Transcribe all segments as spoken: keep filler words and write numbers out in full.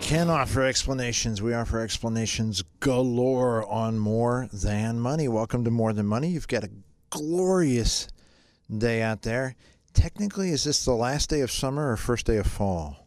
can offer explanations. We offer explanations galore on More Than Money. Welcome to More Than Money. You've got a glorious day out there. Technically, is this the last day of summer or first day of fall?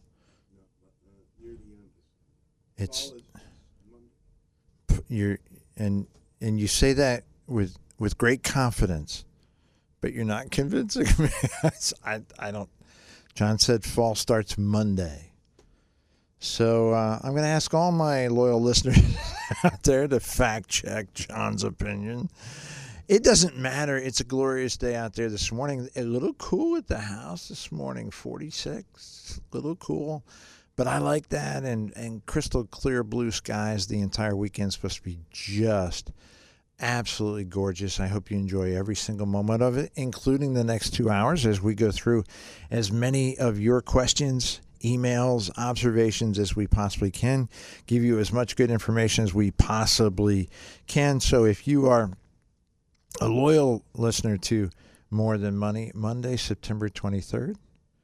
It's you're and and you say that with with great confidence, but you're not convincing me. I I don't. John said fall starts Monday. So uh, I'm going to ask all my loyal listeners out there to fact check John's opinion. It doesn't matter. It's a glorious day out there this morning. A little cool at the house this morning, forty-six, a little cool. But I like that, and, and crystal clear blue skies the entire weekend. Supposed to be just absolutely gorgeous. I hope you enjoy every single moment of it, including the next two hours as we go through as many of your questions, emails, observations as we possibly can, give you as much good information as we possibly can. So if you are a loyal listener to More Than Money, Monday, September twenty-third,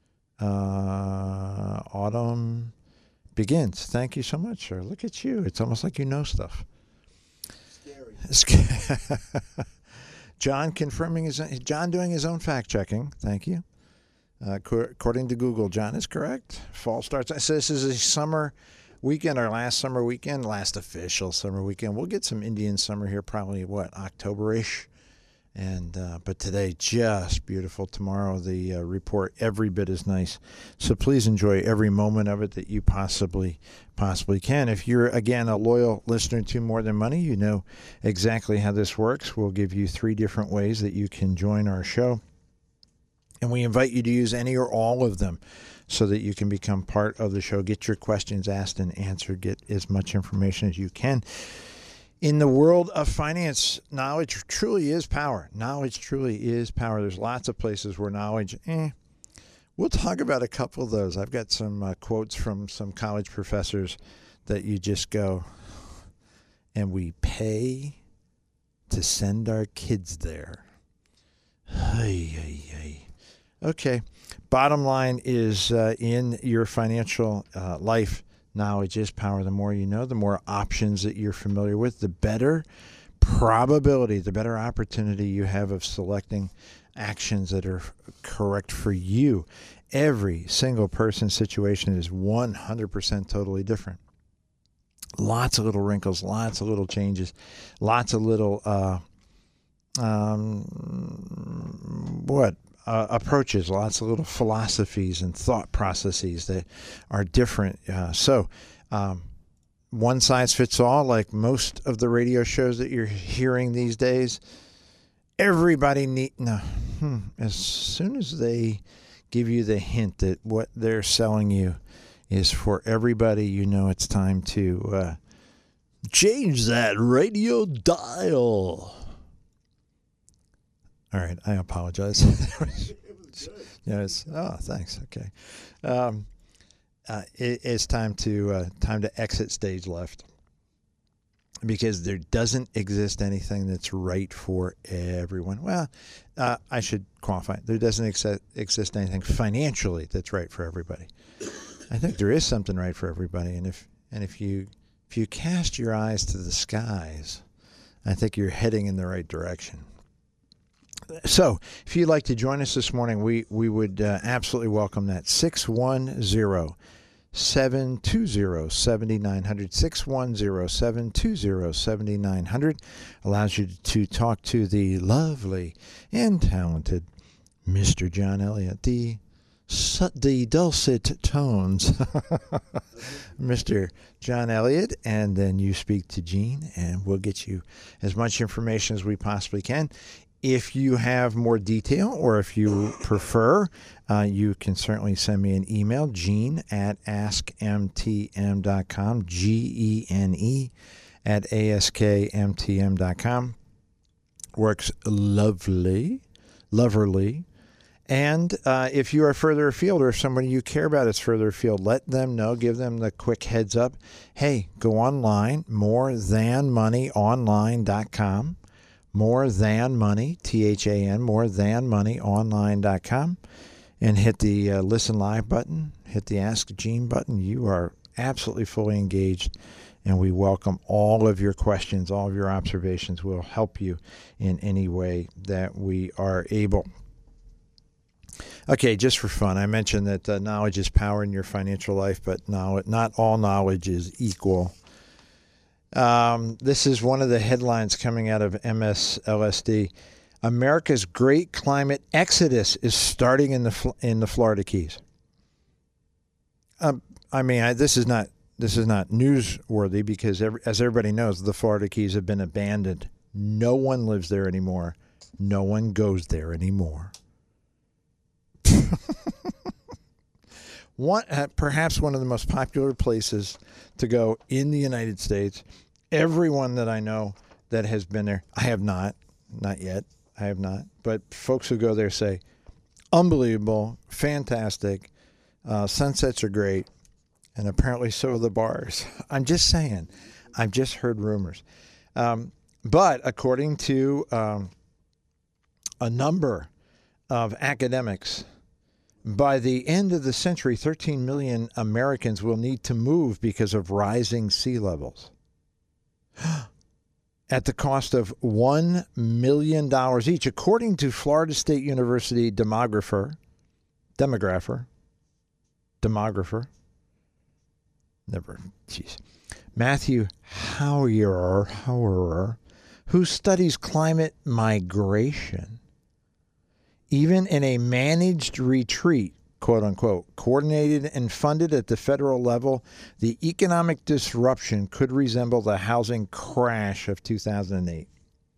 uh, autumn begins. Thank you so much, sir. Look at you. It's almost like you know stuff. Scary. John confirming his, John doing his own fact checking. Thank you. Uh, co- according to Google, John is correct. Fall starts. So this is a summer weekend, our last summer weekend, last official summer weekend. We'll get some Indian summer here, probably what, October-ish. And uh, but today, just beautiful. Tomorrow, the uh, report every bit as nice. So please enjoy every moment of it that you possibly possibly can. If you're, again, a loyal listener to More Than Money, you know exactly how this works. We'll give you three different ways that you can join our show. And we invite you to use any or all of them so that you can become part of the show. Get your questions asked and answered. Get as much information as you can. In the world of finance, knowledge truly is power. Knowledge truly is power. There's lots of places where knowledge, eh. We'll talk about a couple of those. I've got some uh, quotes from some college professors that you just go, and we pay to send our kids there. Hey, hey, hey. Okay, bottom line is uh, in your financial uh, life, knowledge is power. The more you know, the more options that you're familiar with, the better probability, the better opportunity you have of selecting actions that are correct for you. Every single person's situation is one hundred percent totally different. Lots of little wrinkles, lots of little changes, lots of little, uh, um, what? Uh, approaches, lots of little philosophies and thought processes that are different. Uh, so um, one size fits all, like most of the radio shows that you're hearing these days. Everybody need no. Hmm, as soon as they give you the hint that what they're selling you is for everybody, you know it's time to uh, change that radio dial. All right, I apologize. Yes. Oh, thanks. Okay. Um, uh, it, it's time to uh, time to exit stage left, because there doesn't exist anything that's right for everyone. Well, uh, I should qualify. There doesn't exist, exist anything financially that's right for everybody. I think there is something right for everybody, and if and if you if you cast your eyes to the skies, I think you're heading in the right direction. So, if you'd like to join us this morning, we, we would uh, absolutely welcome that. six one zero, seven two zero, seven nine zero zero. six one zero, seven two zero, seven nine zero zero allows you to talk to the lovely and talented Mister John Elliott, the, the dulcet tones, Mister John Elliott, and then you speak to Gene, and we'll get you as much information as we possibly can. If you have more detail, or if you prefer, uh, you can certainly send me an email, Gene at ask m t m dot com, G E N E at A S K M T M dot com. Works lovely, loverly. And uh, if you are further afield, or if somebody you care about is further afield, let them know, give them the quick heads up. Hey, go online, more than money online dot com. More Than Money, T H A N, more than money online dot com, and hit the uh, Listen Live button, hit the Ask Gene button. You are absolutely fully engaged, and we welcome all of your questions, all of your observations. We'll help you in any way that we are able. Okay, just for fun, I mentioned that uh, knowledge is power in your financial life, but now not all knowledge is equal. Um, this is one of the headlines coming out of M S L S D. America's great climate exodus is starting in the in the Florida Keys. Um, I mean, I, this is not this is not newsworthy because, every, as everybody knows, the Florida Keys have been abandoned. No one lives there anymore. No one goes there anymore. One, uh, perhaps one of the most popular places to go in the United States. Everyone that I know that has been there, I have not, not yet, I have not. But folks who go there say, unbelievable, fantastic, uh, sunsets are great, and apparently so are the bars. I'm just saying, I've just heard rumors. Um, but according to um, a number of academics, by the end of the century, thirteen million Americans will need to move because of rising sea levels at the cost of one million dollars each, according to Florida State University demographer, demographer, demographer, never, jeez, Matthew Hauer, Hauer, who studies climate migration. Even in a managed retreat, quote unquote, coordinated and funded at the federal level, the economic disruption could resemble the housing crash of two thousand eight.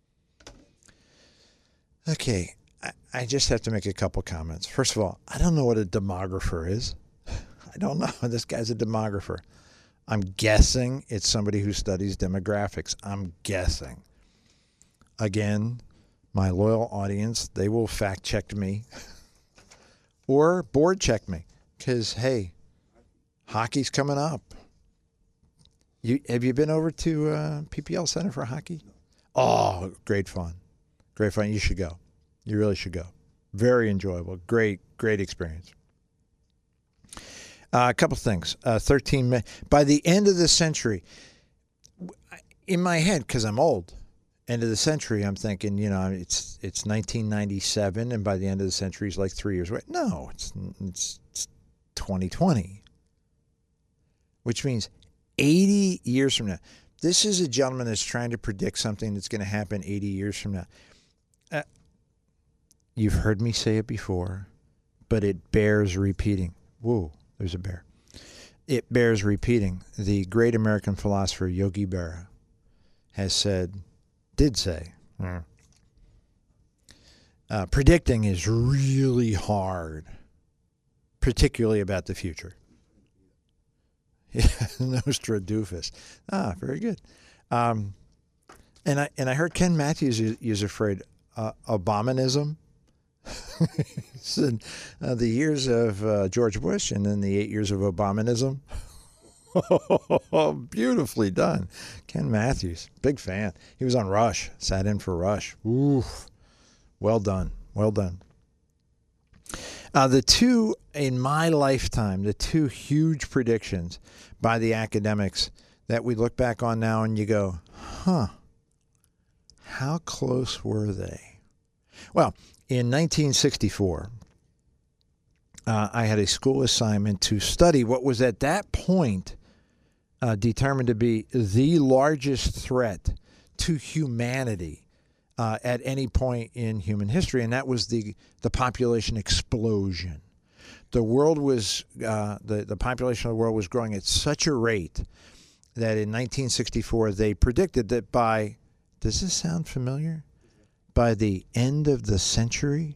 Okay, I, I just have to make a couple comments. First of all, I don't know what a demographer is. I don't know. This guy's a demographer. I'm guessing it's somebody who studies demographics. I'm guessing. Again, my loyal audience, they will fact check me or board check me because, hey, hockey's coming up. You have you been over to uh, P P L Center for hockey? Oh, great fun. Great fun. You should go. You really should go. Very enjoyable. Great, great experience. Uh, a couple things. Uh, thirteen minutes. By the end of the century, in my head, because I'm old, end of the century, I'm thinking, you know, it's it's nineteen ninety-seven, and by the end of the century, it's like three years away. No, it's, it's, it's twenty twenty, which means eighty years from now. This is a gentleman that's trying to predict something that's going to happen eighty years from now. Uh, you've heard me say it before, but it bears repeating. Whoa, there's a bear. It bears repeating. The great American philosopher Yogi Berra has said, did say, mm. uh, predicting is really hard, particularly about the future. Nostradamus. Ah, very good. Um, and I and I heard Ken Matthews use a phrase, uh, abominism. He said uh, the years of uh, George Bush and then the eight years of abominism. Oh, beautifully done. Ken Matthews, big fan. He was on Rush, sat in for Rush. Oof. Well done. Well done. Uh, the two, in my lifetime, the two huge predictions by the academics that we look back on now and you go, huh, how close were they? Well, in nineteen sixty-four, uh, I had a school assignment to study what was at that point Uh, determined to be the largest threat to humanity uh, at any point in human history, and that was the the population explosion. The world was uh, the the population of the world was growing at such a rate that in nineteen sixty-four they predicted that by, does this sound familiar? By the end of the century,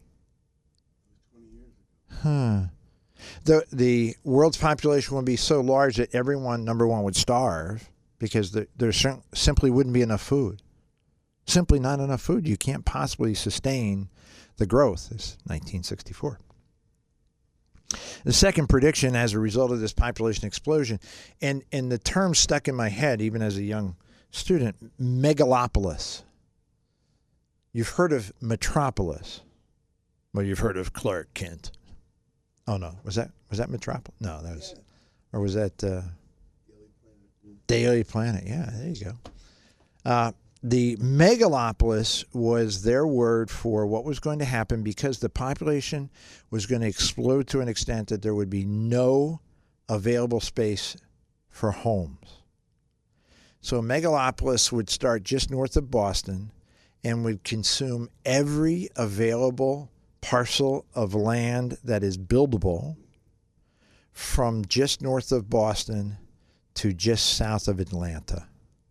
huh? The the world's population would be so large that everyone, number one, would starve because there, there simply wouldn't be enough food. Simply not enough food. You can't possibly sustain the growth. It's nineteen sixty-four. The second prediction as a result of this population explosion, and, and the term stuck in my head even as a young student, megalopolis. You've heard of metropolis. Well, you've heard of Clark Kent. Oh no, was that was that Metropolis? No, that was, or was that uh, Daily Planet. Yeah, there you go. Uh, the megalopolis was their word for what was going to happen because the population was going to explode to an extent that there would be no available space for homes. So a megalopolis would start just north of Boston and would consume every available parcel of land that is buildable from just north of Boston to just south of Atlanta.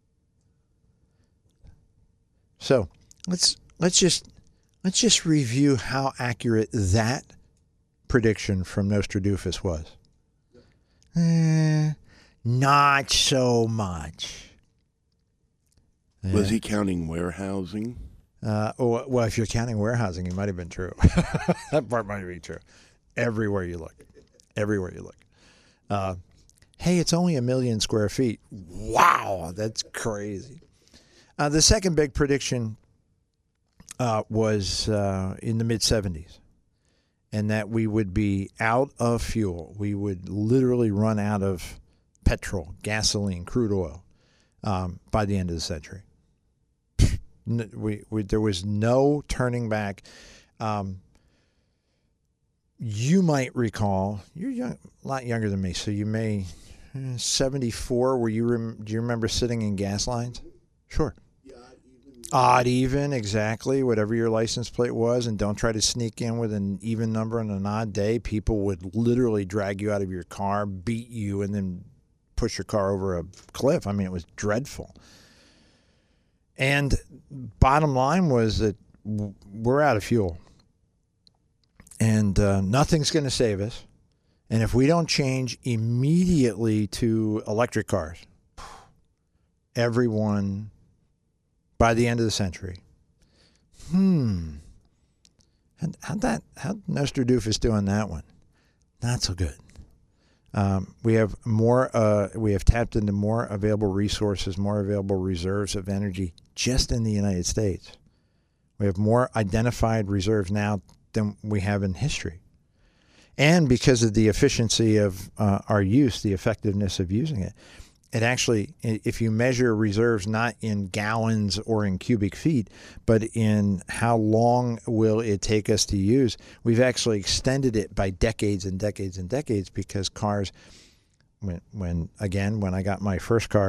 So let's let's just let's just review how accurate that prediction from Nostradamus was. Eh, not so much. Was he counting warehousing? Uh, oh, well, if you're counting warehousing, it might have been true. That part might be true. Everywhere you look. Everywhere you look. Uh, hey, it's only a million square feet. Wow, that's crazy. Uh, the second big prediction uh, was uh, in the mid seventies, and that we would be out of fuel. We would literally run out of petrol, gasoline, crude oil um, by the end of the century. We, we there was no turning back. Um, you might recall, you're young, a lot younger than me, so you may, seventy-four, were you, rem, do you remember sitting in gas lines? Sure. Yeah, even. Odd even, exactly, whatever your license plate was, and don't try to sneak in with an even number on an odd day. People would literally drag you out of your car, beat you, and then push your car over a cliff. I mean, it was dreadful. And bottom line was that we're out of fuel. And uh, nothing's going to save us. And if we don't change immediately to electric cars, everyone, by the end of the century, hmm, how'd, how'd that, how'd Nostradamus doing that one? Not so good. Um, we have more. Uh, we have tapped into more available resources, more available reserves of energy just in the United States. We have more identified reserves now than we have in history, and because of the efficiency of uh, our use, the effectiveness of using it, it actually, if you measure reserves not in gallons or in cubic feet, but in how long will it take us to use, we've actually extended it by decades and decades and decades because cars, when, when again, when I got my first car,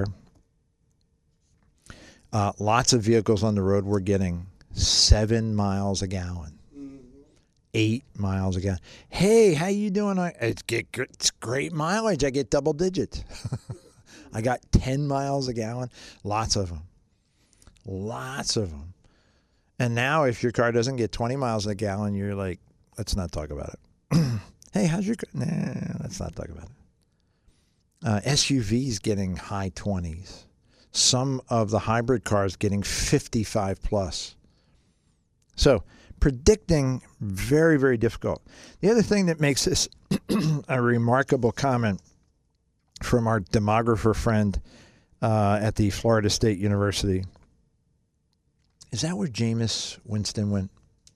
uh, lots of vehicles on the road were getting seven miles a gallon, eight miles a gallon. Hey, how you doing? It's, get, it's great mileage. I get double digits. I got ten miles a gallon, lots of them, lots of them. And now if your car doesn't get twenty miles a gallon, you're like, let's not talk about it. Hey, how's your car? Nah, let's not talk about it. Uh, S U Vs getting high twenties. Some of the hybrid cars getting fifty-five plus. So predicting, very, very difficult. The other thing that makes this a remarkable comment from our demographer friend uh, at the Florida State University. Is that where Jameis Winston went?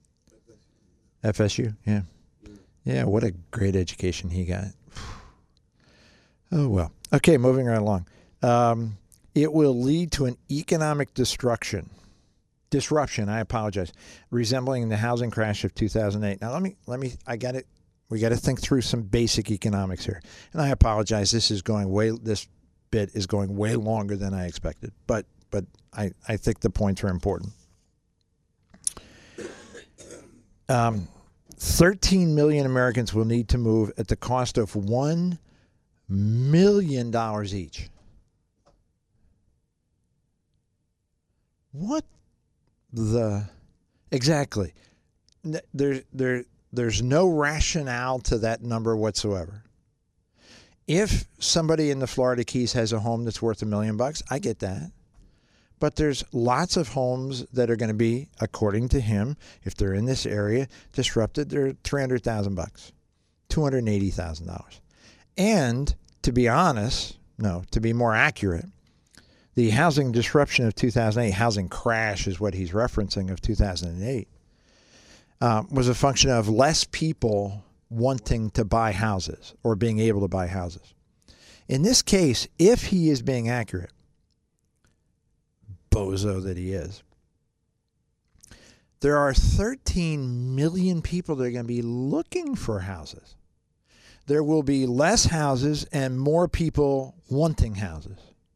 F S U, yeah. Yeah, what a great education he got. Oh, well. Okay, moving right along. Um, it will lead to an economic destruction. Disruption, I apologize, resembling the housing crash of two thousand eight. Now, let me, let me, I got it. We got to think through some basic economics here. And I apologize. This is going way, this bit is going way longer than I expected. But but I, I think the points are important. Um, thirteen million Americans will need to move at the cost of one million dollars each. What the? Exactly. There, there, there's no rationale to that number whatsoever. If somebody in the Florida Keys has a home that's worth a million bucks, I get that. But there's lots of homes that are going to be, according to him, if they're in this area, disrupted. They're three hundred thousand bucks, two hundred eighty thousand dollars. And to be honest, no, to be more accurate, the housing disruption of two thousand eight, housing crash is what he's referencing of two thousand eight, uh, was a function of less people wanting to buy houses or being able to buy houses. In this case, if he is being accurate, bozo that he is, there are thirteen million people that are going to be looking for houses. There will be less houses and more people wanting houses.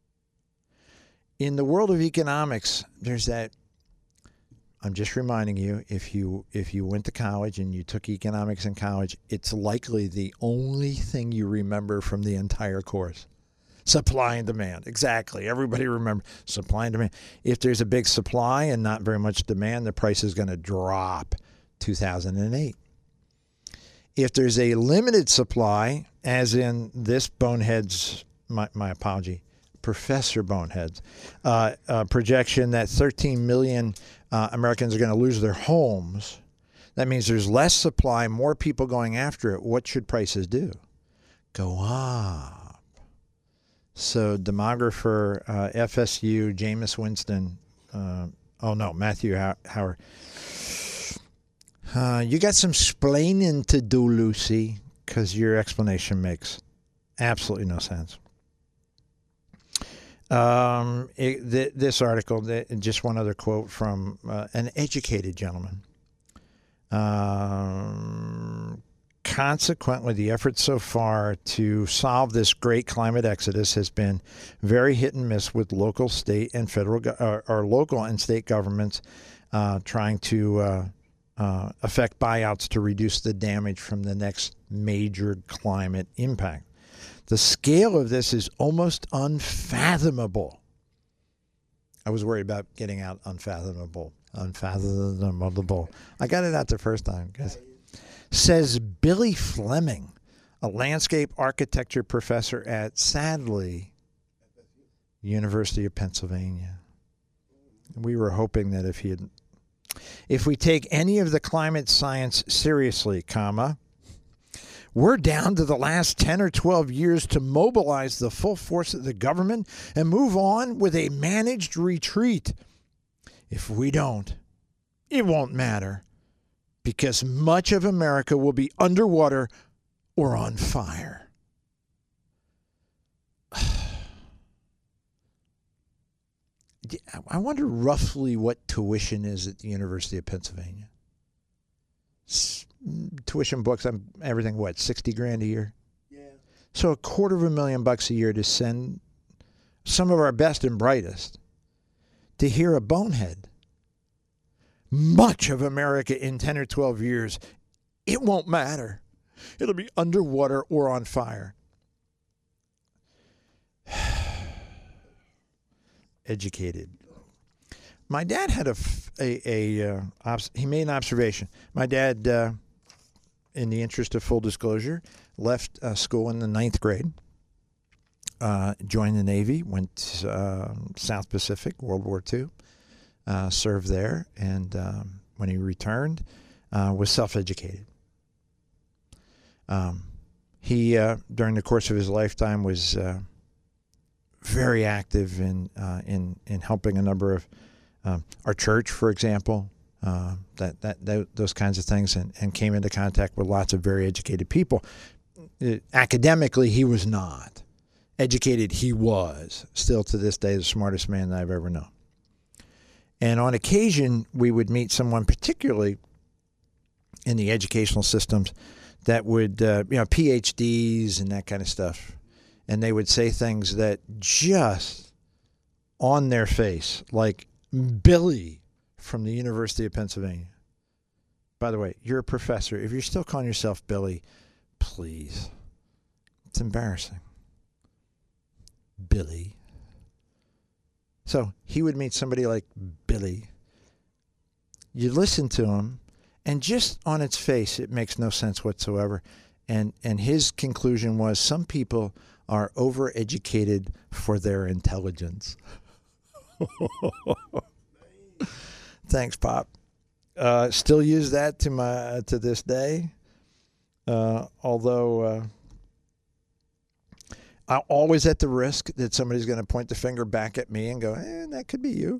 In the world of economics, there's that, I'm just reminding you, if you if you went to college and you took economics in college, it's likely the only thing you remember from the entire course. Supply and demand. Exactly. Everybody remember supply and demand. If there's a big supply and not very much demand, the price is going to drop. two thousand eight. If there's a limited supply, as in this bonehead's, my, my apology, Professor Bonehead's uh, uh, projection that thirteen million uh, Americans are going to lose their homes, that means there's less supply, more people going after it. What should prices do? Go up. So demographer, uh, F S U, Jameis Winston, uh, oh no, Matthew How- Howard. Uh, you got some splaining to do, Lucy, because your explanation makes absolutely no sense. Um, it, th- this article, th- just one other quote from uh, an educated gentleman. Um, consequently, the effort so far to solve this great climate exodus has been very hit and miss with local, state, and federal, go- or, or local and state governments uh, trying to uh, uh, affect buyouts to reduce the damage from the next major climate impact. The scale of this is almost unfathomable. I was worried about getting out unfathomable. Unfathomable. I got it out the first time, guys. Says Billy Fleming, a landscape architecture professor at, sadly, University of Pennsylvania. We were hoping that if he had, if we take any of the climate science seriously, comma, we're down to the last ten or twelve years to mobilize the full force of the government and move on with a managed retreat. If we don't, it won't matter because much of America will be underwater or on fire. I wonder roughly what tuition is at the University of Pennsylvania. Tuition, books, everything, what, sixty grand a year? Yeah. So a quarter of a million bucks a year to send some of our best and brightest to hear a bonehead. Much of America in ten or twelve years, it won't matter. It'll be underwater or on fire. Educated. My dad had a, a, a uh, he made an observation. My dad, uh, in the interest of full disclosure, left uh, school in the ninth grade, uh, joined the Navy, went uh, South Pacific, World War Two, uh, served there, and um, when he returned, uh, was self-educated. Um, he, uh, during the course of his lifetime, was uh, very active in uh, in in helping a number of Um, our church, for example, uh, that, that that those kinds of things, and, and came into contact with lots of very educated people. It, academically, he was not. Educated, he was. Still to this day, the smartest man that I've ever known. And on occasion, we would meet someone, particularly in the educational systems, that would, uh, you know, P H Ds and that kind of stuff. And they would say things that just on their face, like, Billy from the University of Pennsylvania. By the way, you're a professor. If you're still calling yourself Billy, please. It's embarrassing. Billy. So he would meet somebody like Billy. You listen to him, and just on its face, it makes no sense whatsoever. And and his conclusion was some people are overeducated for their intelligence. Thanks, Pop. Uh, still use that to my to this day. Uh, although uh, I'm always at the risk that somebody's going to point the finger back at me and go, "Eh, that could be you."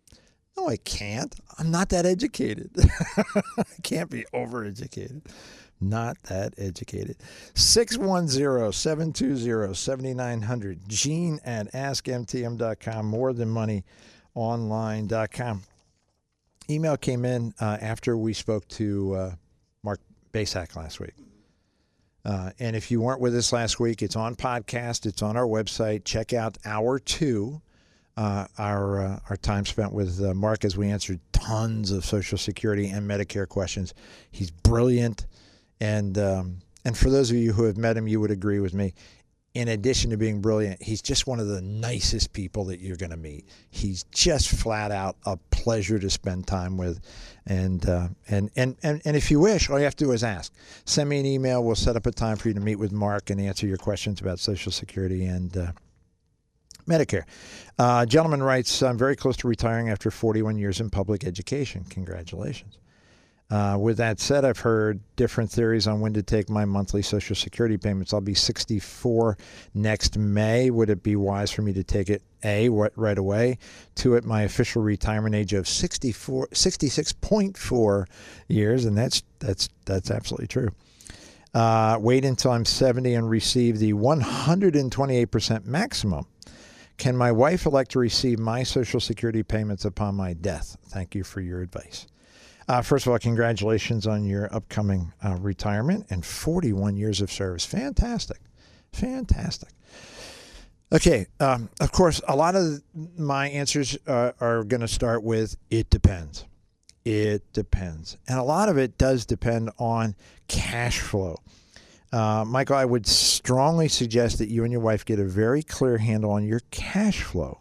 No, I can't. I'm not that educated. I can't be overeducated. Not that educated. six one zero, seven two zero, seven nine zero zero. Gene at ask M T M dot com. more than money online dot com. Email came in uh, after we spoke to uh, Mark Basak last week. Uh, and if you weren't with us last week, it's on podcast. It's on our website. Check out hour two, uh, our uh, our time spent with uh, Mark as we answered tons of Social Security and Medicare questions. He's brilliant. And um, and for those of you who have met him, you would agree with me. In addition to being brilliant, he's just one of the nicest people that you're going to meet. He's just flat out a pleasure to spend time with. And, uh, and, and, and, and if you wish, all you have to do is ask. Send me an email. We'll set up a time for you to meet with Mark and answer your questions about Social Security and uh, Medicare. Uh, gentleman writes, I'm very close to retiring after forty-one years in public education. Congratulations. Uh, with that said, I've heard different theories on when to take my monthly Social Security payments. I'll be sixty-four next May. Would it be wise for me to take it, A, right away, two, at my official retirement age of sixty-four, sixty-six point four years? And that's that's that's absolutely true. Uh, wait until I'm seventy and receive the one hundred twenty-eight percent maximum. Can my wife elect to receive my Social Security payments upon my death? Thank you for your advice. Uh, first of all, congratulations on your upcoming uh, retirement and forty-one years of service. Fantastic. Fantastic. Okay. Um, of course, a lot of my answers uh, are going to start with, it depends. It depends. And a lot of it does depend on cash flow. Uh, Michael, I would strongly suggest that you and your wife get a very clear handle on your cash flow.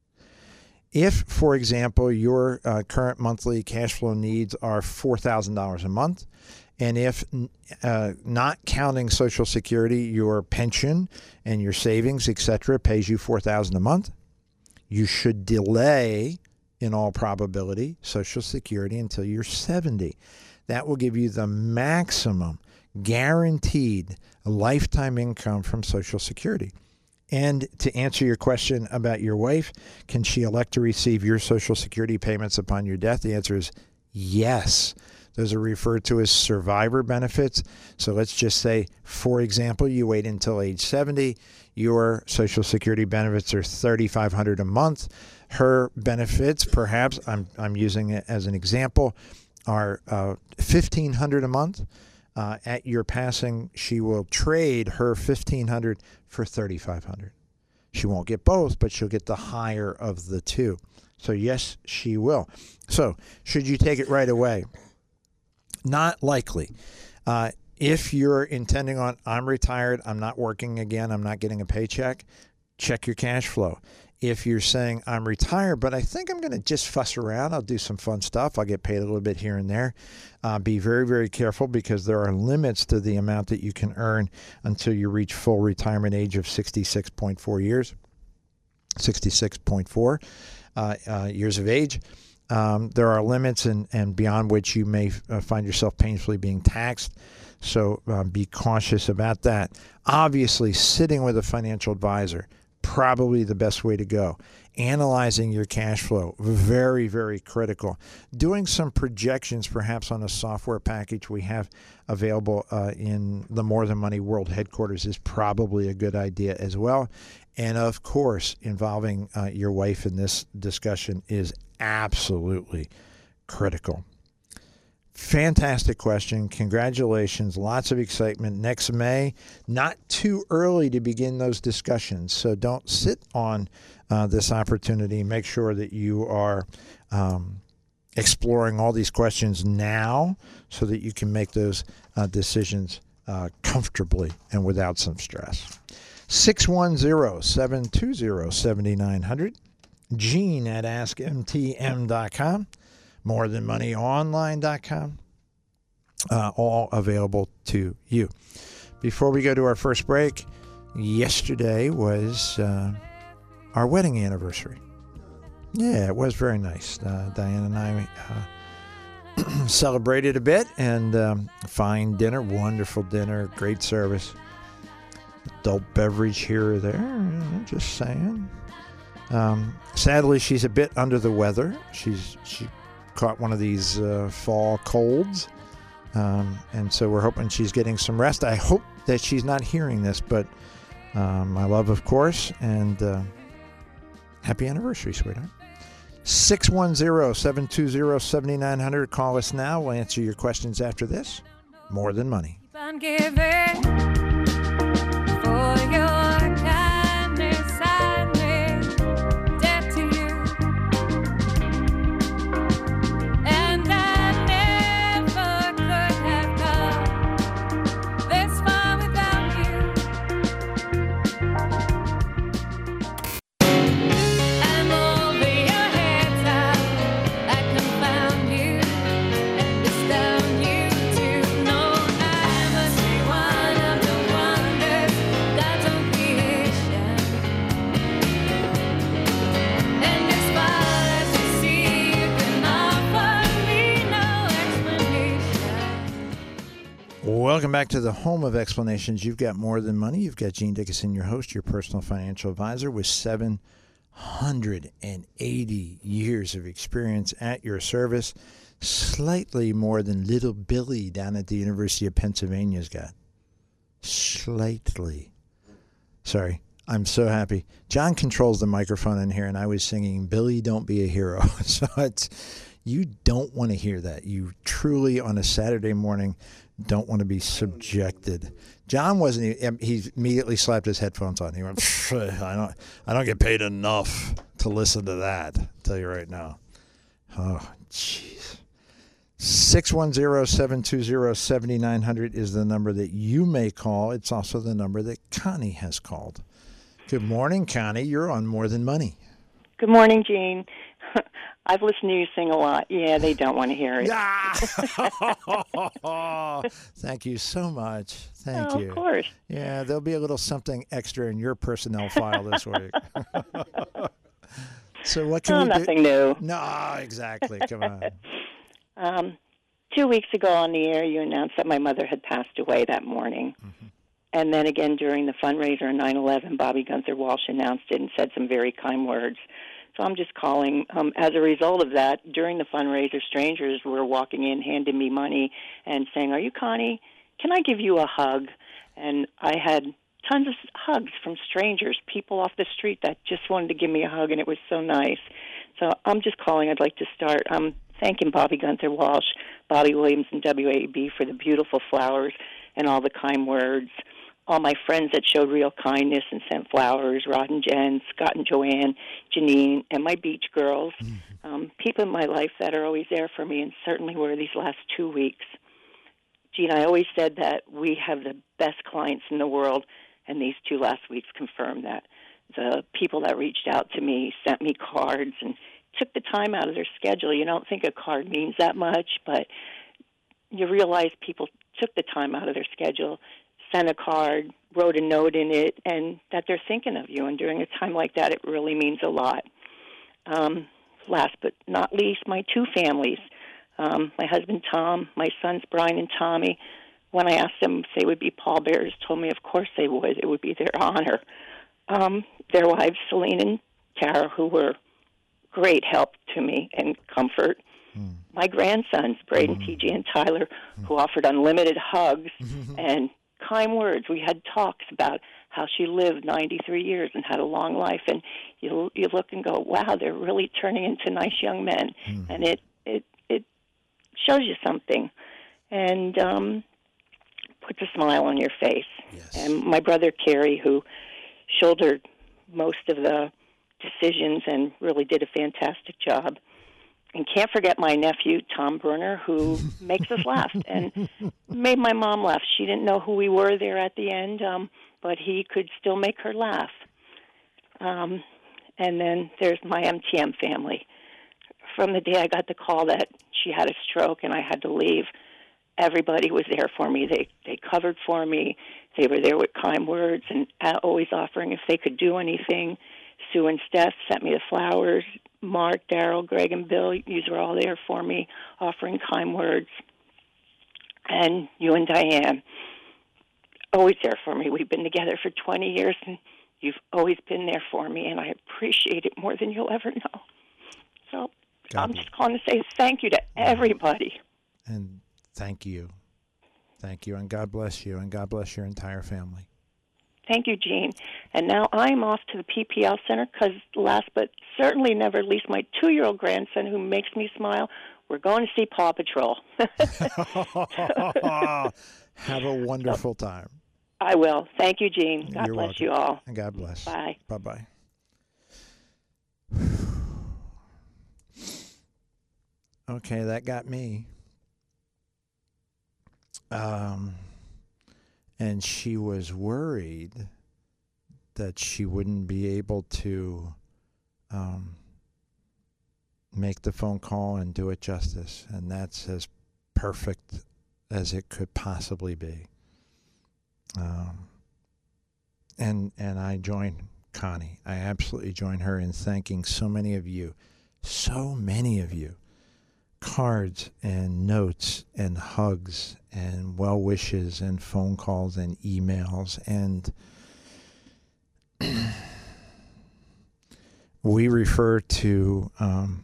If, for example, your uh, current monthly cash flow needs are four thousand dollars a month, and if uh, not counting Social Security, your pension and your savings, et cetera, pays you four thousand dollars a month, you should delay, in all probability, Social Security until you're seventy. That will give you the maximum guaranteed lifetime income from Social Security. And to answer your question about your wife, can she elect to receive your Social Security payments upon your death? The answer is yes. Those are referred to as survivor benefits. So let's just say, for example, you wait until age seventy. Your Social Security benefits are thirty-five hundred dollars a month. Her benefits, perhaps, I'm I'm using it as an example, are uh, fifteen hundred dollars a month. Uh, at your passing, she will trade her fifteen hundred dollars for thirty-five hundred dollars. She won't get both, but she'll get the higher of the two. So yes, she will. So should you take it right away? Not likely. Uh, if you're intending on, I'm retired, I'm not working again, I'm not getting a paycheck, check your cash flow. If you're saying, I'm retired, but I think I'm going to just fuss around, I'll do some fun stuff, I'll get paid a little bit here and there, uh, be very, very careful, because there are limits to the amount that you can earn until you reach full retirement age of sixty-six point four years, sixty-six point four uh, uh, years of age. Um, there are limits and, and beyond which you may uh, find yourself painfully being taxed. So uh, be cautious about that. Obviously, sitting with a financial advisor, probably the best way to go. Analyzing your cash flow, very, very critical. Doing some projections, perhaps on a software package we have available uh, in the More Than Money World headquarters, is probably a good idea as well. And of course, involving uh, your wife in this discussion is absolutely critical. Fantastic question. Congratulations. Lots of excitement. Next May, not too early to begin those discussions. So don't sit on uh, this opportunity. Make sure that you are um, exploring all these questions now so that you can make those uh, decisions uh, comfortably and without some stress. six one zero, seven two zero, seven nine zero zero. Gene at ask M T M dot com. more than money online dot com, uh, all available to you. Before we go to our first break, yesterday was uh, our wedding anniversary. Yeah, it was very nice. Uh, Diane and I uh, celebrated a bit, and um, fine dinner, wonderful dinner, great service. Adult beverage here or there, just saying. Um, sadly, she's a bit under the weather. She's she caught one of these uh, fall colds, Um, and so we're hoping she's getting some rest. I hope that she's not hearing this, but um, my love, of course, and uh, happy anniversary, sweetheart. six one zero, seven two zero, seven nine zero zero. Call us now. We'll answer your questions after this. More Than Money. Keep on giving for your kindness. I made debt to you, and I never could have come this far without you. I'm over your head out, I confound you and astound you to know I must be one of the wonders God's own creation. And as far as we see, you can offer me no explanation. Welcome back to the home of explanations. You've got More Than Money. You've got Gene Dickinson, your host, your personal financial advisor, with seven hundred eighty years of experience at your service. Slightly more than little Billy down at the University of Pennsylvania's got. Slightly. Sorry. I'm so happy. John controls the microphone in here, and I was singing "Billy, Don't Be a Hero." So it's, you don't want to hear that. You truly, on a Saturday morning, don't want to be subjected. John wasn't. e- He immediately slapped his headphones on. He went, "I don't. I don't get paid enough to listen to that." I'll tell you right now. Oh, jeez. six one zero, seven two zero, seven nine zero zero is the number that you may call. It's also the number that Connie has called. Good morning, Connie. You're on More Than Money. Good morning, Gene. I've listened to you sing a lot. Yeah, they don't want to hear it. Ah! Thank you so much. Thank oh, you. Of course. Yeah, there'll be a little something extra in your personnel file this week. So what can Oh, we do? nothing new. No, exactly. Come on. Um, two weeks ago on the air, you announced that my mother had passed away that morning. Mm-hmm. And then again during the fundraiser on nine eleven, Bobby Gunther Walsh announced it and said some very kind words. So I'm just calling. Um, as a result of that, during the fundraiser, strangers were walking in, handing me money, and saying, "Are you Connie? Can I give you a hug?" And I had tons of hugs from strangers, people off the street that just wanted to give me a hug, and it was so nice. So I'm just calling. I'd like to start um, thanking Bobby Gunther Walsh, Bobby Williams, and W A B for the beautiful flowers and all the kind words. All my friends that showed real kindness and sent flowers, Rod and Jen, Scott and Joanne, Janine, and my beach girls. Mm-hmm. Um, people in my life that are always there for me, and certainly were these last two weeks. Gene, I always said that we have the best clients in the world, and these two last weeks confirmed that. The people that reached out to me, sent me cards, and took the time out of their schedule. You don't think a card means that much, but you realize people took the time out of their schedule, sent a card, wrote a note in it, and that they're thinking of you. And during a time like that, it really means a lot. Um, last but not least, my two families, um, my husband Tom, my sons Brian and Tommy. When I asked them if they would be pallbearers, told me of course they would. It would be their honor. Um, their wives, Celine and Tara, who were great help to me and comfort. Mm. My grandsons, Braden, mm. T J, and Tyler, mm. who offered unlimited hugs and kind words. We had talks about how she lived ninety-three years and had a long life, and you you look and go, wow, they're really turning into nice young men, mm. and it, it it shows you something, and um, puts a smile on your face. Yes. And my brother Kerry, who shouldered most of the decisions and really did a fantastic job. And can't forget my nephew, Tom Brunner, who makes us laugh and made my mom laugh. She didn't know who we were there at the end, um, but he could still make her laugh. Um, and then there's my M T M family. From the day I got the call that she had a stroke and I had to leave, everybody was there for me. They they covered for me. They were there with kind words and always offering if they could do anything. Sue and Steph sent me the flowers. Mark, Daryl, Greg, and Bill, you were all there for me, offering kind words. And you and Diane, always there for me. We've been together for twenty years, and you've always been there for me, and I appreciate it more than you'll ever know. So God I'm just calling to say thank you to everybody. And thank you. Thank you, and God bless you, and God bless your entire family. Thank you, Gene. And now I'm off to the P P L Center because last but certainly never least, my two-year-old grandson who makes me smile, we're going to see Paw Patrol. Have a wonderful time. I will. Thank you, Gene. God You're bless welcome. you all. And God bless. Bye. Bye-bye. Okay, that got me. Um, and she was worried that she wouldn't be able to um, make the phone call and do it justice. And that's as perfect as it could possibly be. Um, and and I join Connie. I absolutely join her in thanking so many of you, so many of you. Cards and notes and hugs and well wishes and phone calls and emails, and we refer to um,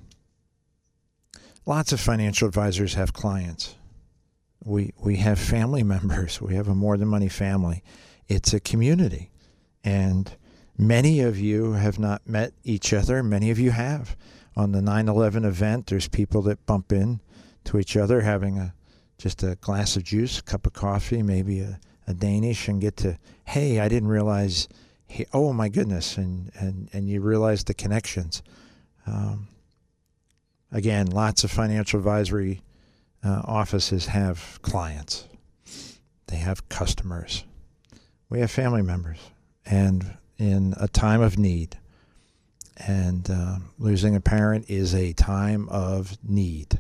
lots of financial advisors have clients. We we have family members. We have a More Than Money family. It's a community, and many of you have not met each other. Many of you have. On the nine eleven event, there's people that bump in to each other having a just a glass of juice, a cup of coffee, maybe a, a Danish, and get to, hey, I didn't realize, he, oh my goodness, and, and, and you realize the connections. Um, again, lots of financial advisory uh, offices have clients. They have customers. We have family members. And in a time of need, and uh, losing a parent is a time of need.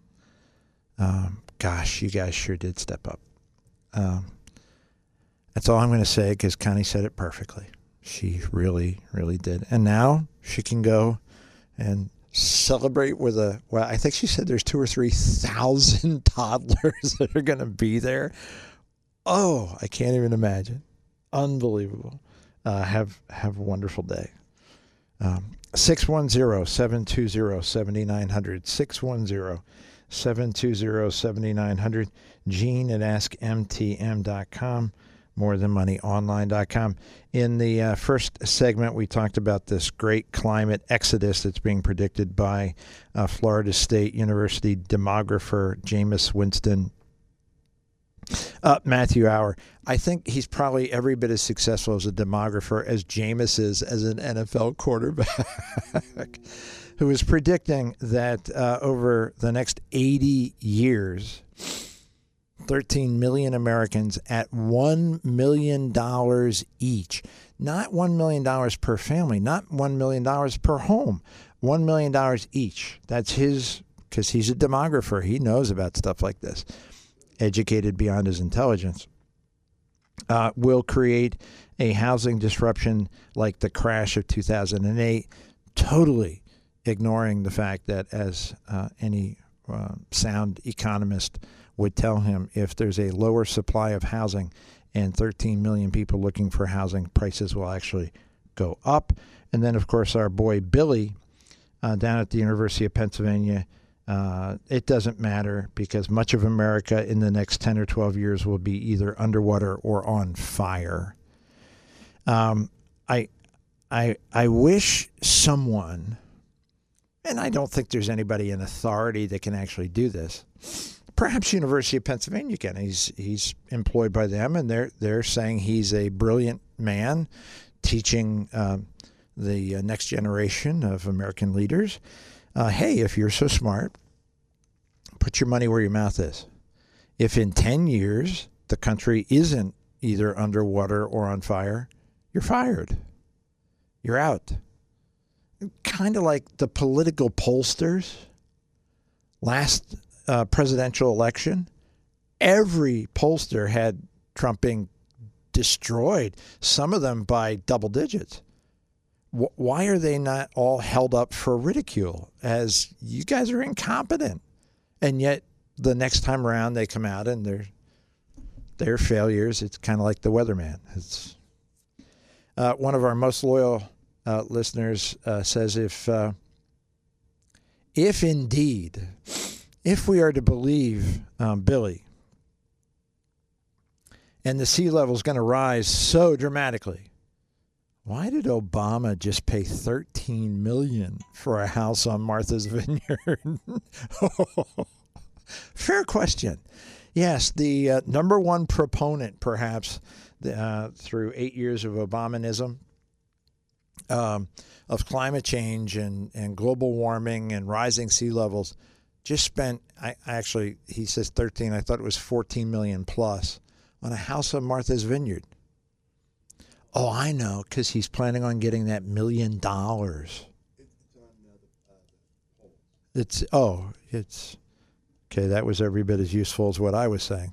Um, gosh, you guys sure did step up. Um, that's all I'm going to say, because Connie said it perfectly. She really, really did. And now she can go and celebrate with a, well, I think she said there's two or three thousand toddlers that are going to be there. Oh, I can't even imagine. Unbelievable. Uh, have, have a wonderful day. Um, six one zero, seven two zero, seven nine zero zero, six one zero, seven two zero, seven nine zero zero, Gene at ask M T M dot com, more than money online dot com. In the uh, first segment, we talked about this great climate exodus that's being predicted by uh, Florida State University demographer Jameis Winston. Uh, Matthew Auer. I think he's probably every bit as successful as a demographer as Jameis is as an N F L quarterback, who is predicting that uh, over the next eighty years, thirteen million Americans at one million dollars each, not one million dollars per family, not one million dollars per home, one million dollars each. That's his, because he's a demographer. He knows about stuff like this. Educated beyond his intelligence, uh, will create a housing disruption like the crash of two thousand eight, totally ignoring the fact that, as uh, any uh, sound economist would tell him, if there's a lower supply of housing and thirteen million people looking for housing, prices will actually go up. And then, of course, our boy Billy uh, down at the University of Pennsylvania, Uh, it doesn't matter, because much of America in the next ten or twelve years will be either underwater or on fire. Um, I, I, I wish someone, and I don't think there's anybody in authority that can actually do this. Perhaps University of Pennsylvania can. He's he's employed by them, and they're they're saying he's a brilliant man, teaching uh, the next generation of American leaders. Uh, hey, if you're so smart, put your money where your mouth is. If in ten years the country isn't either underwater or on fire, you're fired. You're out. Kind of like the political pollsters. Last uh, presidential election, every pollster had Trump being destroyed, some of them by double digits. Why are they not all held up for ridicule as you guys are incompetent? And yet the next time around they come out and they're, they're failures. It's kind of like the weatherman. It's uh, one of our most loyal uh, listeners uh, says, if, uh, if indeed, if we are to believe um, Billy, and the sea level is going to rise so dramatically. Why did Obama just pay thirteen million dollars for a house on Martha's Vineyard? Fair question. Yes, the uh, number one proponent, perhaps, uh, through eight years of Obamanism, um, of climate change and, and global warming and rising sea levels, just spent, I actually, he says thirteen, I thought it was fourteen million plus, on a house on Martha's Vineyard. Oh, I know, because he's planning on getting that million dollars. It's, oh, it's, okay, that was every bit as useful as what I was saying.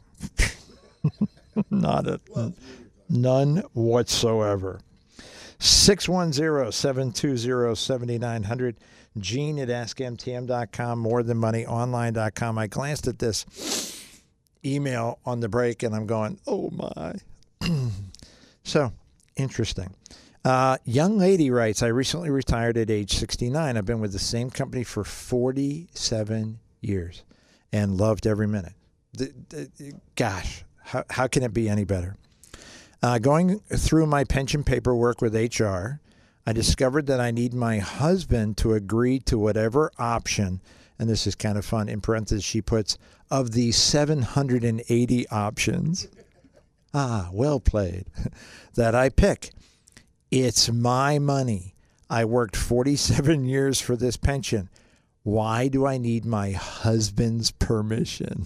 Not a, none whatsoever. six one zero, seven two zero, seven nine zero zero. Gene at ask M T M dot com, more than money online dot com. I glanced at this email on the break, and I'm going, oh, my. So, interesting. Uh, young lady writes, I recently retired at age sixty-nine. I've been with the same company for forty-seven years and loved every minute. The, the, gosh, how, how can it be any better? Uh, going through my pension paperwork with H R, I discovered that I need my husband to agree to whatever option, and this is kind of fun, in parentheses she puts, of the seven hundred eighty options. Ah, well played. That I pick. It's my money. I worked forty-seven years for this pension. Why do I need my husband's permission?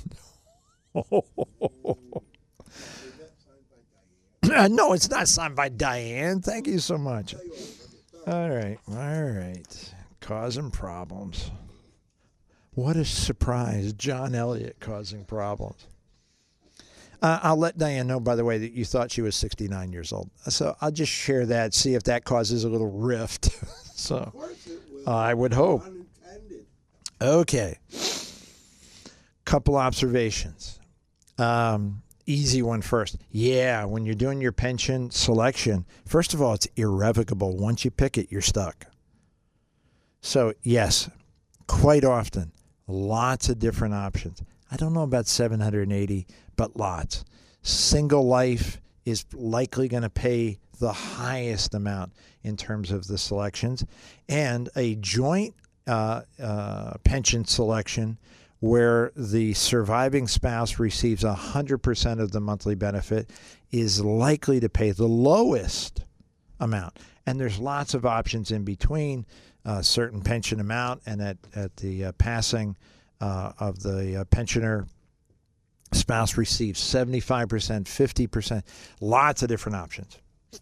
No, it's not signed by Diane. Thank you so much. All right. All right. Causing problems. What a surprise. John Elliott causing problems. Uh, I'll let Diane know, by the way, that you thought she was sixty-nine years old. So I'll just share that, see if that causes a little rift. So Of course it will. I would hope. Unintended. Okay. Couple observations. Um, easy one first. Yeah, when you're doing your pension selection, first of all, it's irrevocable. Once you pick it, you're stuck. So, yes, quite often, lots of different options. I don't know about seven hundred eighty, but lots. Single life is likely going to pay the highest amount in terms of the selections. And a joint uh, uh, pension selection where the surviving spouse receives one hundred percent of the monthly benefit is likely to pay the lowest amount. And there's lots of options in between a certain pension amount and at, at the uh, passing uh, of the uh, pensioner, spouse receives seventy-five percent, fifty percent, lots of different options.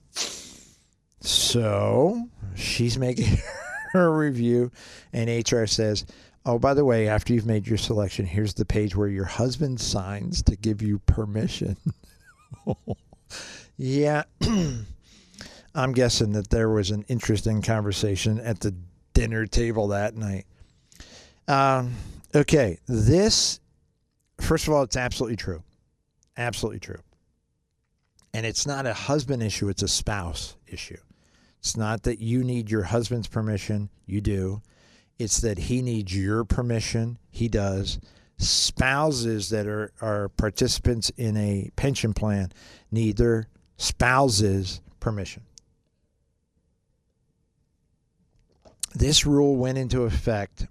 So she's making her review, and H R says, oh, by the way, after you've made your selection, here's the page where your husband signs to give you permission. Yeah, I'm guessing that there was an interesting conversation at the dinner table that night. Um, okay, this, first of all, it's absolutely true. Absolutely true. And it's not a husband issue, it's a spouse issue. It's not that you need your husband's permission, you do. It's that he needs your permission, he does. Spouses that are, are participants in a pension plan need their spouse's permission. This rule went into effect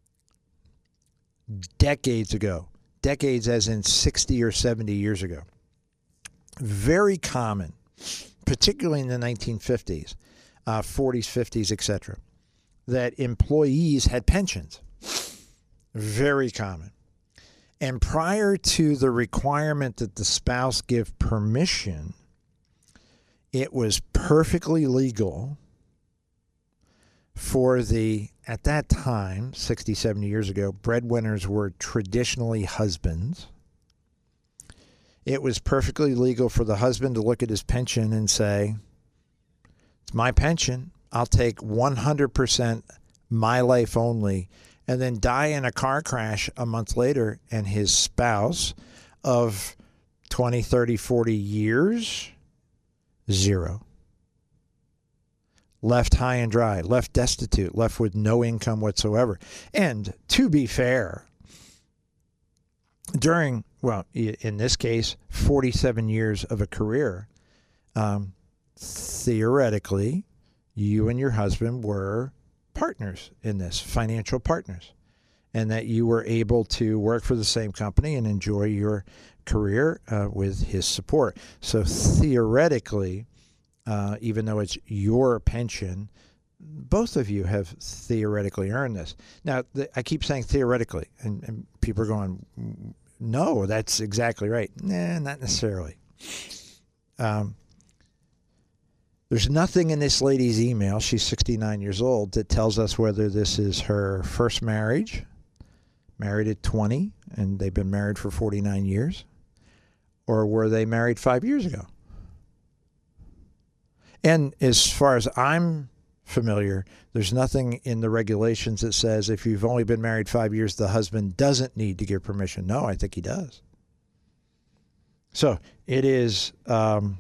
decades ago. Decades as in sixty or seventy years ago. Very common, particularly in the nineteen fifties, uh, forties, fifties, et cetera, that employees had pensions. Very common. And prior to the requirement that the spouse give permission, it was perfectly legal for the, at that time, sixty, seventy years ago, breadwinners were traditionally husbands. It was perfectly legal for the husband to look at his pension and say, it's my pension. I'll take one hundred percent my life only, and then die in a car crash a month later, and his spouse of twenty, thirty, forty years, zero. Left high and dry, left destitute, left with no income whatsoever. And to be fair, during, well, in this case, forty-seven years of a career, um, theoretically, you and your husband were partners in this, financial partners, and that you were able to work for the same company and enjoy your career uh, with his support. So theoretically, uh, even though it's your pension, both of you have theoretically earned this. Now, the, I keep saying theoretically, and, and people are going, no, that's exactly right. Nah, not necessarily. Um, there's nothing in this lady's email, she's sixty-nine years old, that tells us whether this is her first marriage, married at twenty, and they've been married for forty-nine years, or were they married five years ago? And as far as I'm familiar, there's nothing in the regulations that says if you've only been married five years, the husband doesn't need to give permission. No, I think he does. So it is, um,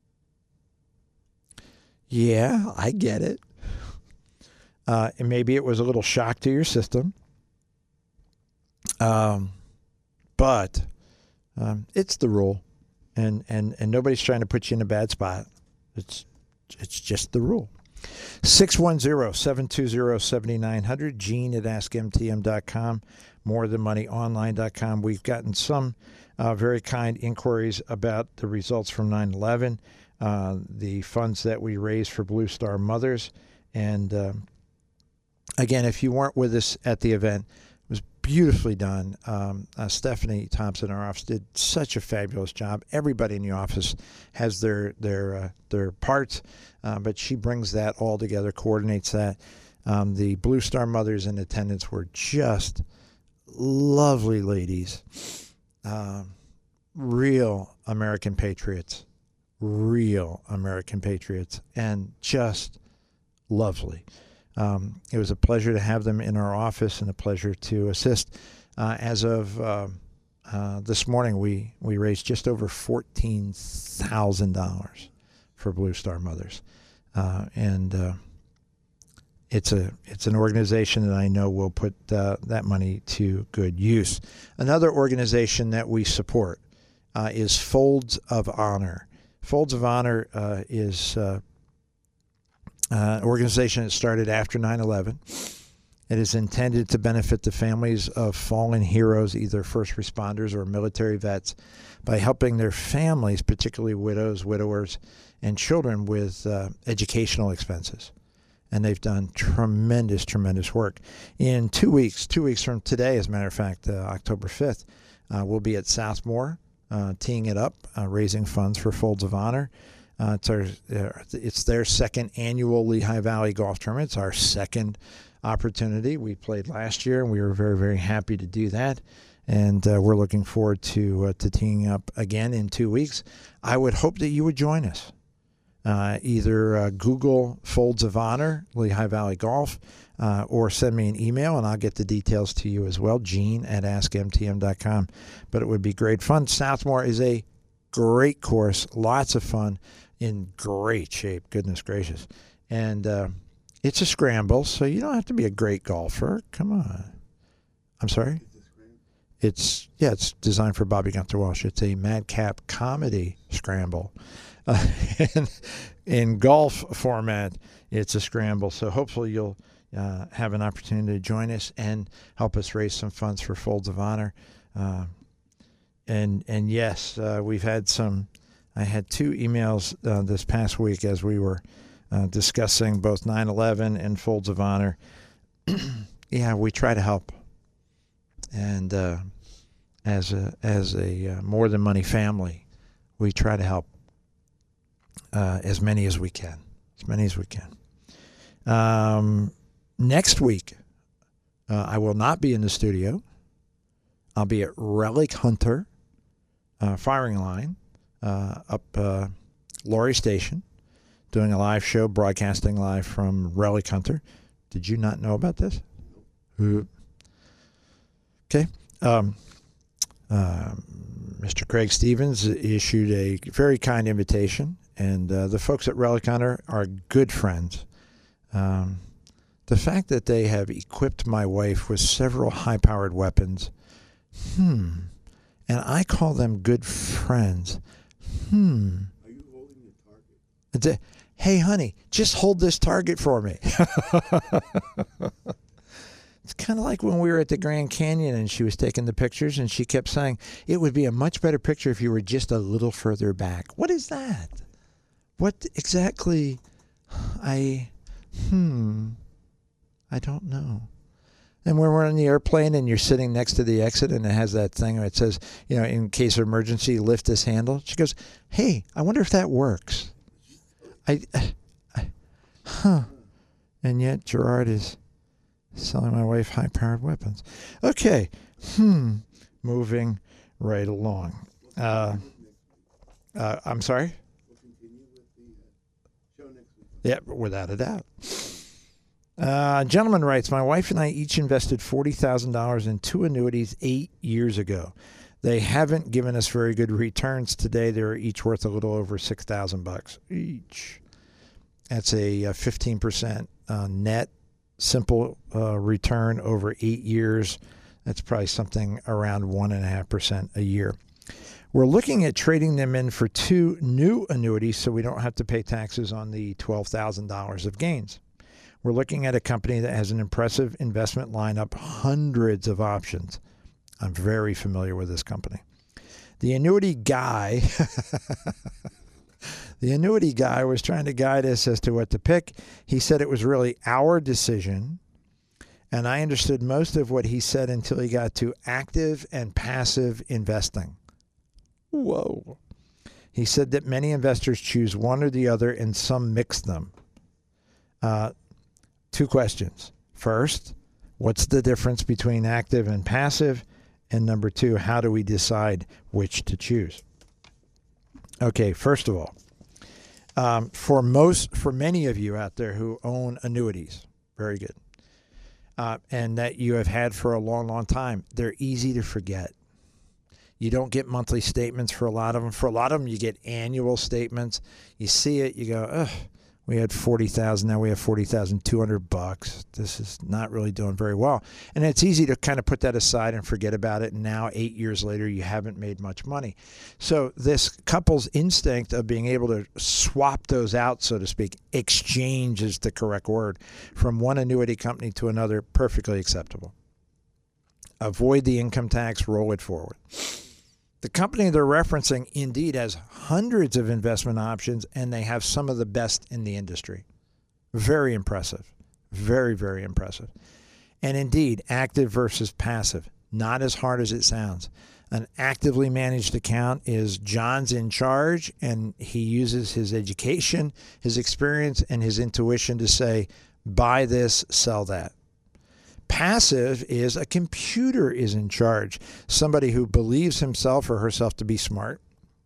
yeah, I get it. Uh, and maybe it was a little shock to your system. Um, but um, it's the rule, and, and, and nobody's trying to put you in a bad spot. It's it's just the rule. six one zero, seven two zero, seven nine zero zero, Gene at ask M T M dot com, more than money online dot com. We've gotten some uh, very kind inquiries about the results from nine eleven, uh, the funds that we raised for Blue Star Mothers. And um, again, if you weren't with us at the event, it was beautifully done. Um, uh, Stephanie Thompson in our office did such a fabulous job. Everybody in the office has their their uh, their parts, uh, but she brings that all together, coordinates that. Um, the Blue Star Mothers in attendance were just lovely ladies, um, real American patriots, real American patriots, and just lovely. Um, it was a pleasure to have them in our office and a pleasure to assist. Uh, as of uh, uh, this morning, we, we raised just over fourteen thousand dollars for Blue Star Mothers. Uh, and uh, it's a it's an organization that I know will put uh, that money to good use. Another organization that we support uh, is Folds of Honor. Folds of Honor uh, is... Uh, Uh, an organization that started after nine eleven. It is intended to benefit the families of fallen heroes, either first responders or military vets, by helping their families, particularly widows, widowers, and children, with uh, educational expenses. And they've done tremendous, tremendous work. In two weeks, two weeks from today, as a matter of fact, uh, October fifth, uh, we'll be at Southmore, uh, teeing it up, uh, raising funds for Folds of Honor. Uh, it's, our, uh, it's their second annual Lehigh Valley Golf Tournament. It's our second opportunity. We played last year, and we were very, very happy to do that. And uh, we're looking forward to uh, to teaming up again in two weeks. I would hope that you would join us. Uh, either uh, Google Folds of Honor, Lehigh Valley Golf, uh, or send me an email, and I'll get the details to you as well, Gene at ask M T M dot com. But it would be great fun. Southmore is a great course, lots of fun, in great shape, goodness gracious. And uh, it's a scramble, so you don't have to be a great golfer. Come on. I'm sorry? It's, yeah, it's designed for Bobby Gunther Walsh. It's a madcap comedy scramble. Uh, in, in golf format, it's a scramble. So hopefully you'll uh, have an opportunity to join us and help us raise some funds for Folds of Honor. Uh, and, and yes, uh, we've had some... I had two emails uh, this past week as we were uh, discussing both nine eleven and Folds of Honor. Yeah, we try to help. And uh, as a, as a uh, More Than Money family, we try to help uh, as many as we can. As many as we can. Um, next week, uh, I will not be in the studio. I'll be at Relic Hunter uh, firing line. Uh, up uh, Laurie Station, doing a live show, broadcasting live from Relic Hunter. Did you not know about this? Who? Okay. Um, uh, Mister Craig Stevens issued a very kind invitation, and uh, the folks at Relic Hunter are good friends. Um, the fact that they have equipped my wife with several high-powered weapons, hmm, and I call them good friends. Hmm. Are you holding the target? Hey, honey, just hold this target for me. It's kind of like when we were at the Grand Canyon and she was taking the pictures and she kept saying, it would be a much better picture if you were just a little further back. What is that? What exactly? I, hmm, I don't know. And when we're on the airplane and you're sitting next to the exit and it has that thing where it says, you know, in case of emergency, lift this handle. She goes, hey, I wonder if that works. I, I huh. And yet Gerard is selling my wife high-powered weapons. Okay. Hmm. Moving right along. Uh, uh, I'm sorry? We'll continue with the uh, show next week. Yeah, without a doubt. Uh, gentleman writes, my wife and I each invested forty thousand dollars in two annuities eight years ago. They haven't given us very good returns today. They're each worth a little over six thousand bucks each. That's a, a fifteen percent uh, net simple uh, return over eight years. That's probably something around one point five percent a year. We're looking at trading them in for two new annuities so we don't have to pay taxes on the twelve thousand dollars of gains. We're looking at a company that has an impressive investment lineup, hundreds of options. I'm very familiar with this company. The annuity guy, the annuity guy was trying to guide us as to what to pick. He said it was really our decision, and I understood most of what he said until he got to active and passive investing. Whoa. He said that many investors choose one or the other and some mix them. Uh, two questions. First, what's the difference between active and passive? And number two, how do we decide which to choose? Okay, first of all, um, for most, for many of you out there who own annuities, very good, uh, and that you have had for a long, long time, they're easy to forget. You don't get monthly statements for a lot of them. For a lot of them, you get annual statements. You see it, you go, ugh, we had forty thousand, now we have forty thousand two hundred bucks. This is not really doing very well. And it's easy to kind of put that aside and forget about it. And now, eight years later, you haven't made much money. So this couple's instinct of being able to swap those out, so to speak, exchange is the correct word, from one annuity company to another, perfectly acceptable. Avoid the income tax, roll it forward. The company they're referencing indeed has hundreds of investment options, and they have some of the best in the industry. Very impressive. Very, very impressive. And indeed, active versus passive. Not as hard as it sounds. An actively managed account is John's in charge, and he uses his education, his experience, and his intuition to say, buy this, sell that. Passive is a computer is in charge. Somebody who believes himself or herself to be smart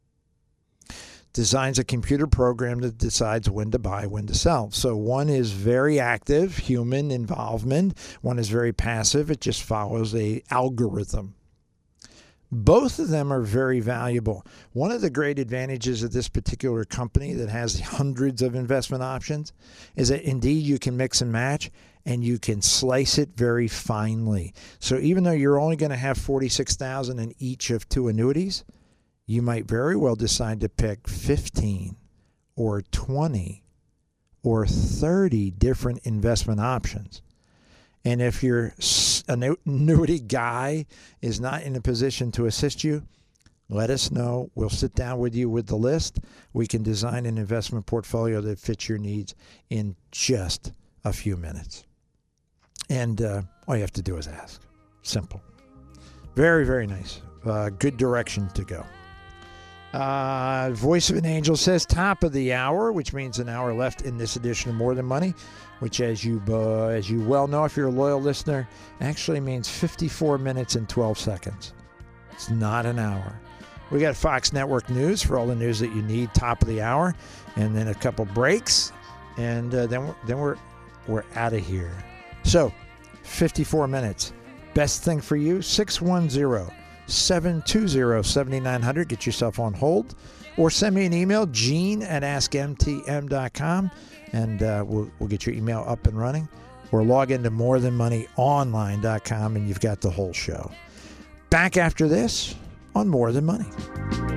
designs a computer program that decides when to buy, when to sell. So one is very active, human involvement. One is very passive. It just follows a algorithm. Both of them are very valuable. One of the great advantages of this particular company that has hundreds of investment options is that indeed you can mix and match, and you can slice it very finely. So even though you're only going to have forty-six thousand dollars in each of two annuities, you might very well decide to pick fifteen or twenty or thirty different investment options. And if your annuity guy is not in a position to assist you, let us know. We'll sit down with you with the list. We can design an investment portfolio that fits your needs in just a few minutes. And uh, all you have to do is ask. Simple. Very, very nice. Uh, good direction to go. Uh, Voice of an Angel says top of the hour, which means an hour left in this edition of More Than Money, which as you uh, as you well know if you're a loyal listener, actually means fifty-four minutes and twelve seconds. It's not an hour. We got Fox Network News for all the news that you need, top of the hour, and then a couple breaks, and uh, then we're, then we're we're out of here. So, fifty-four minutes. Best thing for you, six one zero, seven two zero, seven nine zero zero. Get yourself on hold. Or send me an email, gene at ask m t m dot com, and uh, we'll, we'll get your email up and running. Or log into more than money online dot com, and you've got the whole show. Back after this on More Than Money.